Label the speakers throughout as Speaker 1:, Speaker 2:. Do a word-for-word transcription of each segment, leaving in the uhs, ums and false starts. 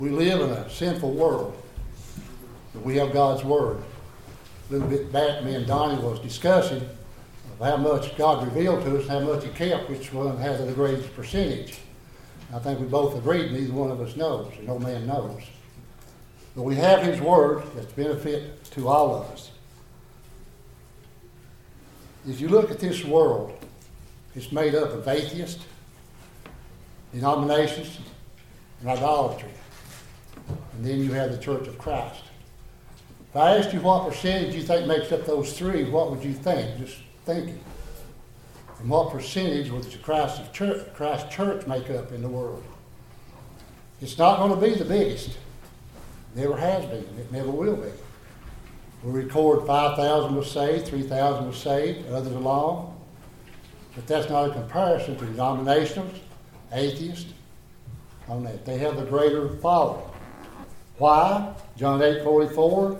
Speaker 1: We live in a sinful world, but we have God's Word. A little bit back, me and Donnie was discussing of how much God revealed to us, how much He kept, which one has the greatest percentage. I think we both agreed neither one of us knows, and no man knows. But we have His Word that's benefit to all of us. If you look at this world, it's made up of atheists, denominations, and idolatry. And then you have the Church of Christ. If I asked you what percentage you think makes up those three, what would you think? Just thinking. And what percentage would the Christ Church, Christ Church make up in the world? It's not going to be the biggest. Never has been. It never will be. We record five thousand was saved, three thousand was saved, others along. But that's not a comparison to denominationals, atheists, on that. They have the greater following. Why? John eight forty-four,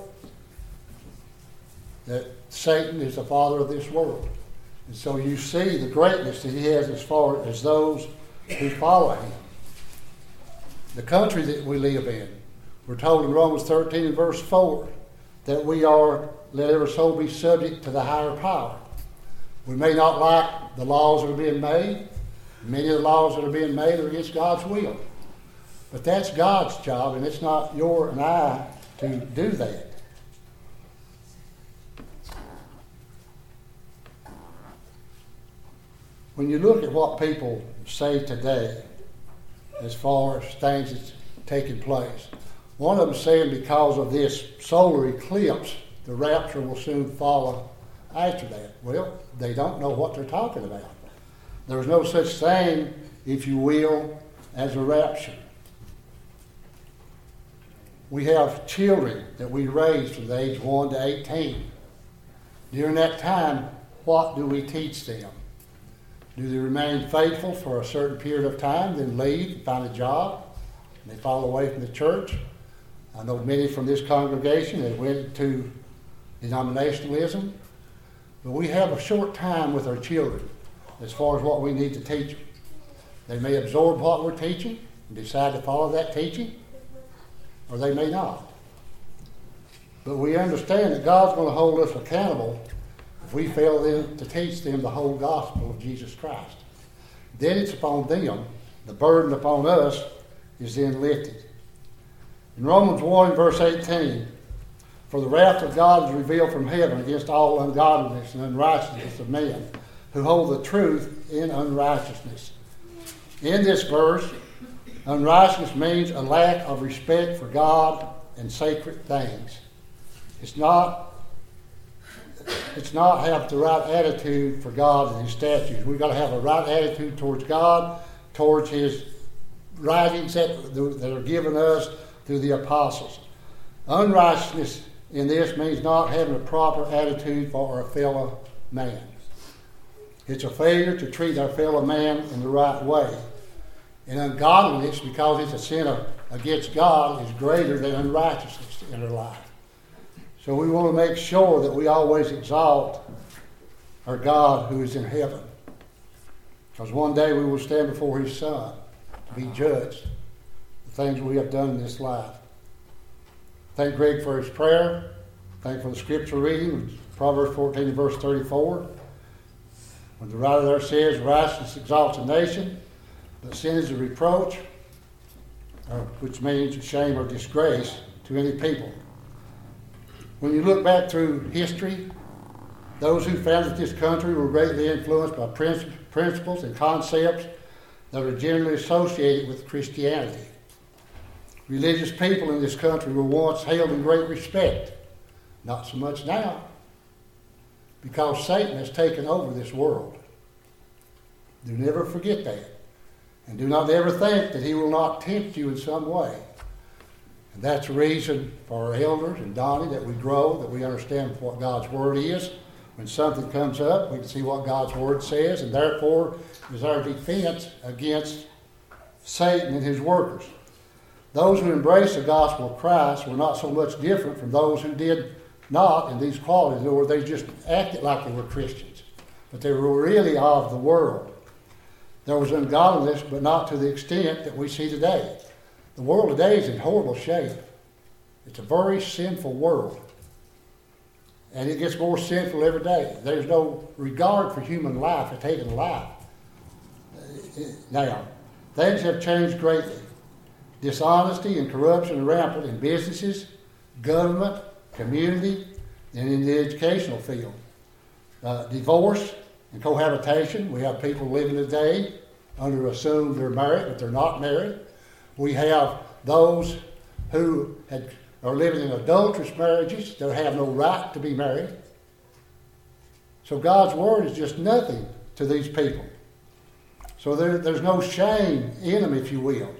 Speaker 1: that Satan is the father of this world. And so you see the greatness that he has as far as those who follow him. The country that we live in, we're told in Romans thirteen and verse four that we are, let every soul be subject to the higher power. We may not like the laws that are being made. Many of the laws that are being made are against God's will. But that's God's job, and it's not your and I to do that. When you look at what people say today as far as things that's taking place, one of them saying because of this solar eclipse, the rapture will soon follow after that. Well, they don't know what they're talking about. There's no such thing, if you will, as a rapture. We have children that we raise from the age one to eighteen. During that time, what do we teach them? Do they remain faithful for a certain period of time, then leave, find a job, and they fall away from the church? I know many from this congregation that went to denominationalism. But we have a short time with our children as far as what we need to teach them. They may absorb what we're teaching and decide to follow that teaching, or they may not. But we understand that God's going to hold us accountable if we fail them to teach them the whole gospel of Jesus Christ. Then it's upon them. The burden upon us is then lifted. In Romans one, verse eighteen, for the wrath of God is revealed from heaven against all ungodliness and unrighteousness of men who hold the truth in unrighteousness. In this verse, unrighteousness means a lack of respect for God and sacred things. It's not, it's not have the right attitude for God and His statutes. We've got to have a right attitude towards God, towards His writings that, that are given us through the apostles. Unrighteousness in this means not having a proper attitude for our fellow man. It's a failure to treat our fellow man in the right way. And ungodliness, because it's a sin against God, is greater than unrighteousness in our life. So we want to make sure that we always exalt our God who is in heaven. Because one day we will stand before His Son to be judged the things we have done in this life. Thank Greg for his prayer. Thank for the scripture reading, Proverbs fourteen, verse thirty-four. When the writer there says, righteousness exalts a nation, but sin is a reproach, or, which means shame or disgrace to any people. When you look back through history, those who founded this country were greatly influenced by principles and concepts that are generally associated with Christianity. Religious people in this country were once held in great respect. Not so much now, because Satan has taken over this world. Do never forget that. And do not ever think that he will not tempt you in some way. And that's the reason for our elders and Donnie that we grow, that we understand what God's Word is. When something comes up, we can see what God's Word says, and therefore is our defense against Satan and his workers. Those who embraced the gospel of Christ were not so much different from those who did not in these qualities, or they just acted like they were Christians, but they were really of the world. There was ungodliness, but not to the extent that we see today. The world today is in horrible shape. It's a very sinful world. And it gets more sinful every day. There's no regard for human life or taking life. Now, things have changed greatly. Dishonesty and corruption are rampant in businesses, government, community, and in the educational field. Uh, divorce and cohabitation. We have people living today under assumed they're married, but they're not married. We have those who had, are living in adulterous marriages that have no right to be married. So God's word is just nothing to these people. So there, there's no shame in them, if you will.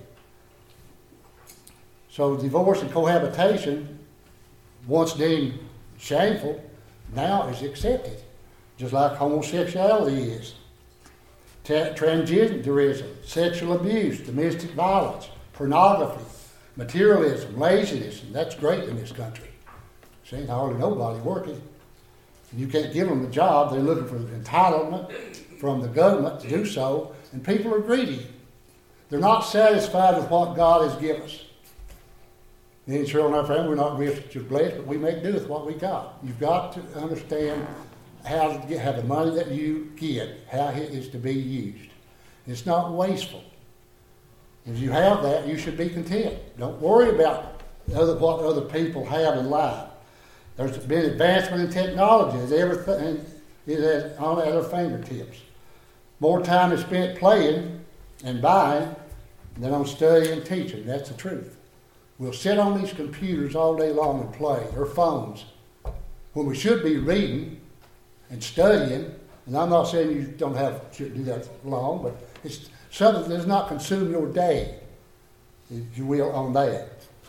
Speaker 1: So divorce and cohabitation, once deemed shameful, now is accepted, just like homosexuality is. Ta- transgenderism, sexual abuse, domestic violence, pornography, materialism, laziness, and that's great in this country. See, ain't hardly nobody working. You can't give them a job. They're looking for entitlement from the government to do so, and people are greedy. They're not satisfied with what God has given us. Me and Cheryl and our family, we're not rich or blessed, but we make do with what we got. You've got to understand how to get, how the money that you get, how it is to be used. It's not wasteful. If you have that, you should be content. Don't worry about other, what other people have in life. There's been advancement in technology. As everything is on at our fingertips. More time is spent playing and buying than on studying and teaching. That's the truth. We'll sit on these computers all day long and play, or phones, when we should be reading and studying. And I'm not saying you don't have should do that long, but it's something that does not consume your day, if you will, on that.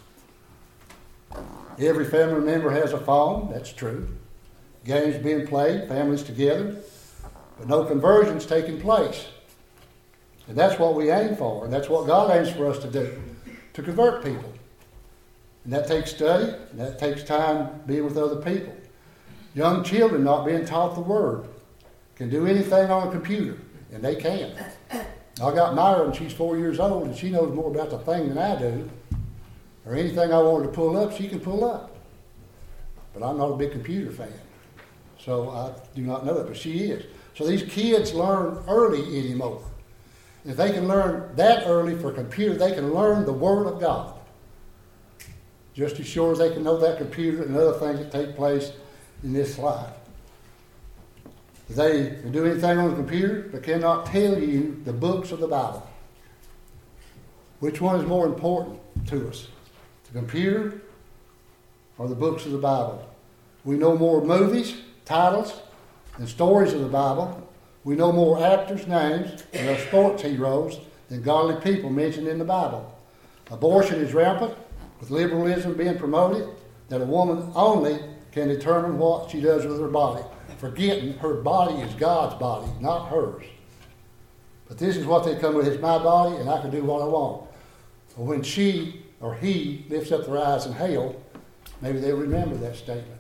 Speaker 1: Every family member has a phone. That's true. Games being played, families together, but no conversions taking place. And that's what we aim for, and that's what God aims for us to do, to convert people. And that takes study, and that takes time being with other people. Young children not being taught the Word can do anything on a computer, and they can. I got Myra, and she's four years old, and she knows more about the thing than I do. Or anything I want her to pull up, she can pull up. But I'm not a big computer fan, so I do not know that, but she is. So these kids learn early anymore. If they can learn that early for a computer, they can learn the Word of God. Just as sure as they can know that computer and other things that take place in this life. If they can do anything on the computer, but cannot tell you the books of the Bible. Which one is more important to us? The computer or the books of the Bible? We know more movies, titles, and stories of the Bible. We know more actors' names and our sports heroes than godly people mentioned in the Bible. Abortion is rampant, with liberalism being promoted, that a woman only can determine what she does with her body, forgetting her body is God's body, not hers. But this is what they come with, it's my body and I can do what I want. But when she or he lifts up their eyes in hell, maybe they'll remember that statement.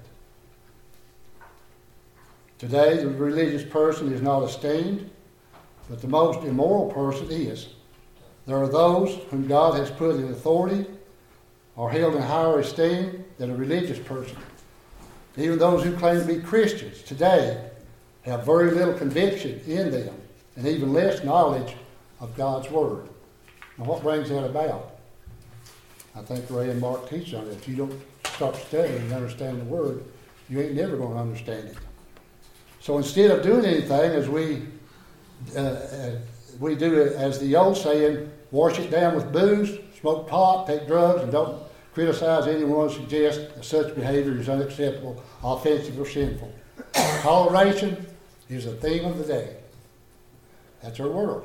Speaker 1: Today, the religious person is not esteemed, but the most immoral person is. There are those whom God has put in authority are held in higher esteem than a religious person. Even those who claim to be Christians today have very little conviction in them and even less knowledge of God's Word. Now, what brings that about? I think Ray and Mark teach on it. If you don't start studying and understand the Word, you ain't never going to understand it. So instead of doing anything as we uh, uh, we do it, as the old saying, wash it down with booze, smoke pot, take drugs, and don't criticize anyone who suggests that such behavior is unacceptable, offensive, or sinful. Toleration is the theme of the day. That's our world.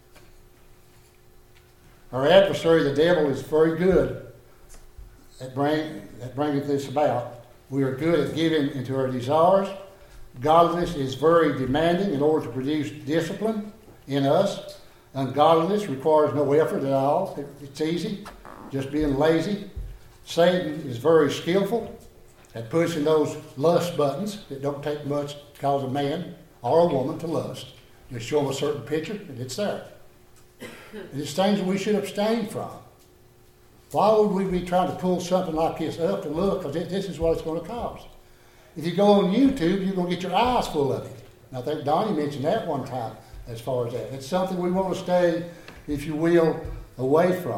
Speaker 1: Our adversary, the devil, is very good at, bring, at bringing this about. We are good at giving into our desires. Godliness is very demanding in order to produce discipline in us. Ungodliness requires no effort at all. It's easy, just being lazy. Satan is very skillful at pushing those lust buttons. It don't take much to cause a man or a woman to lust. Just show them a certain picture and it's there. And it's things that we should abstain from. Why would we be trying to pull something like this up and look? Because this is what it's going to cost. If you go on YouTube, you're going to get your eyes full of it. And I think Donnie mentioned that one time as far as that. It's something we want to stay, if you will, away from.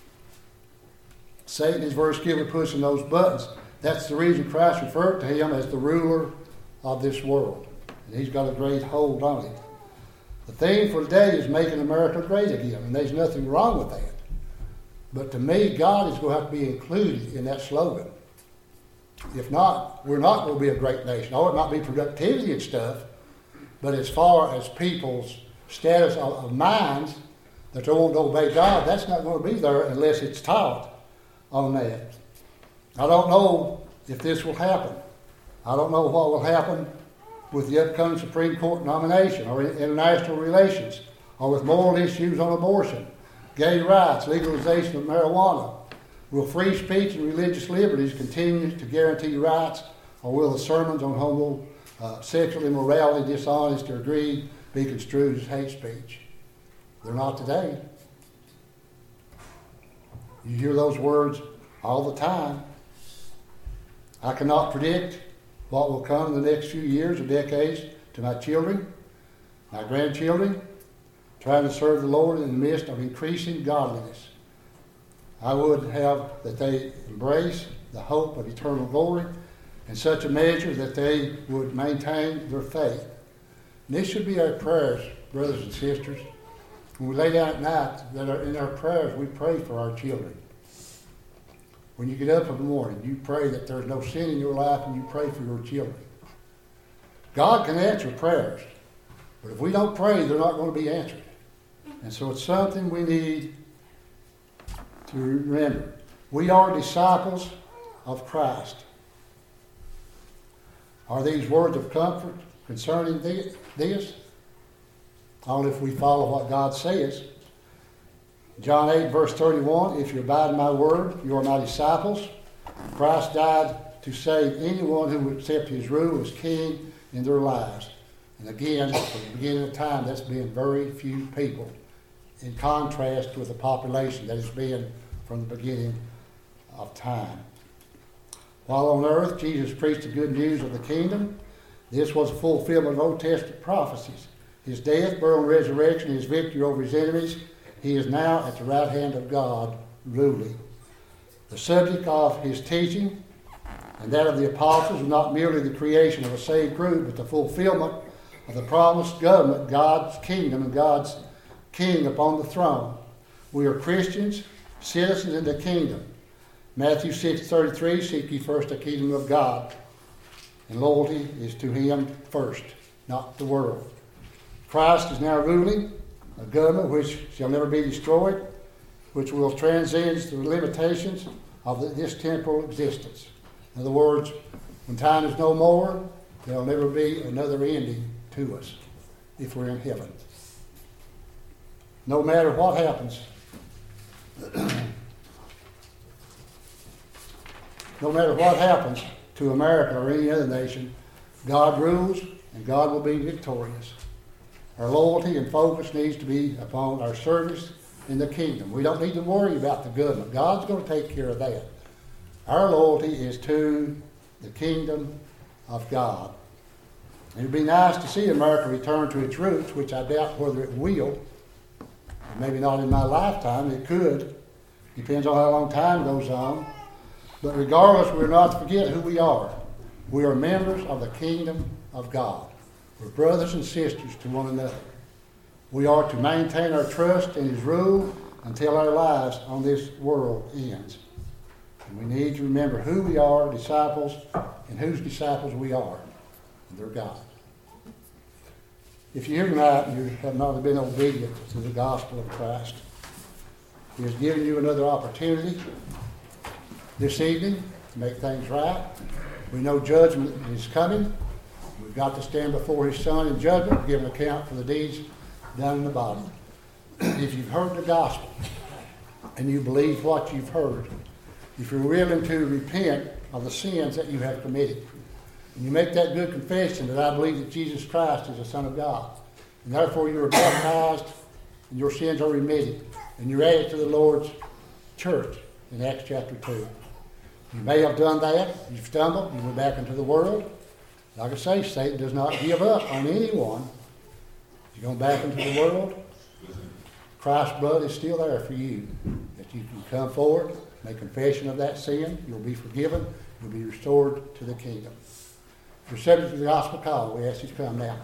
Speaker 1: Satan is very skilled at pushing those buttons. That's the reason Christ referred to him as the ruler of this world. And he's got a great hold on it. The theme for today is making America great again, and there's nothing wrong with that. But to me, God is going to have to be included in that slogan. If not, we're not going to be a great nation. Oh, it might be productivity and stuff, but as far as people's status of, of minds that they won't obey God, that's not going to be there unless it's taught on that. I don't know if this will happen. I don't know what will happen with the upcoming Supreme Court nomination or in international relations or with moral issues on abortion, gay rights, legalization of marijuana. Will free speech and religious liberties continue to guarantee rights, or will the sermons on homo, uh, sexual immorality, dishonesty, or greed be construed as hate speech? They're not today. You hear those words all the time. I cannot predict what will come in the next few years or decades to my children, my grandchildren, trying to serve the Lord in the midst of increasing godliness. I would have that they embrace the hope of eternal glory in such a measure that they would maintain their faith. And this should be our prayers, brothers and sisters. When we lay down at night, that are in our prayers, we pray for our children. When you get up in the morning, you pray that there's no sin in your life, and you pray for your children. God can answer prayers, but if we don't pray, they're not going to be answered. And so it's something we need to remember. We are disciples of Christ. Are these words of comfort concerning this? Only if we follow what God says. John eight, verse thirty-one, if you abide in my word, you are my disciples. Christ died to save anyone who would accept his rule as king in their lives. And again, from the beginning of time, that's been very few people, in contrast with the population that has been from the beginning of time. While on earth, Jesus preached the good news of the kingdom. This was a fulfillment of Old Testament prophecies. His death, burial, and resurrection, his victory over his enemies. He is now at the right hand of God, ruling. The subject of his teaching and that of the apostles was not merely the creation of a saved group, but the fulfillment of the promised government, God's kingdom, and God's king upon the throne. We are Christians, citizens in the kingdom. Matthew six thirty-three, seek ye first the kingdom of God. And loyalty is to him first, not the world. Christ is now ruling a government which shall never be destroyed, which will transcend the limitations of this temporal existence. In other words, when time is no more, there will never be another ending to us if we're in heaven. No matter what happens, no matter what happens to America or any other nation, God rules and God will be victorious. Our loyalty and focus needs to be upon our service in the kingdom. We don't need to worry about the government. God's going to take care of that. Our loyalty is to the kingdom of God. It would be nice to see America return to its roots, which I doubt whether it will. Maybe not in my lifetime. It could. Depends on how long time goes on. But regardless, we're not to forget who we are. We are members of the kingdom of God. We're brothers and sisters to one another. We are to maintain our trust in his rule until our lives on this world ends. And we need to remember who we are, disciples, and whose disciples we are. And they're God. If you're here tonight and you have not been obedient to the gospel of Christ, he has given you another opportunity this evening to make things right. We know judgment is coming. We've got to stand before his Son in judgment and give an account for the deeds done in the body. If you've heard the gospel and you believe what you've heard, if you're willing to repent of the sins that you have committed, and you make that good confession that I believe that Jesus Christ is the Son of God, and therefore you are baptized and your sins are remitted, and you're added to the Lord's church in Acts chapter two. You may have done that. You stumbled. You went back into the world. Like I say, Satan does not give up on anyone. You're going back into the world. Christ's blood is still there for you. That you can come forward, make confession of that sin. You'll be forgiven. You'll be restored to the kingdom. If you're subject to the gospel call, we ask you to come now.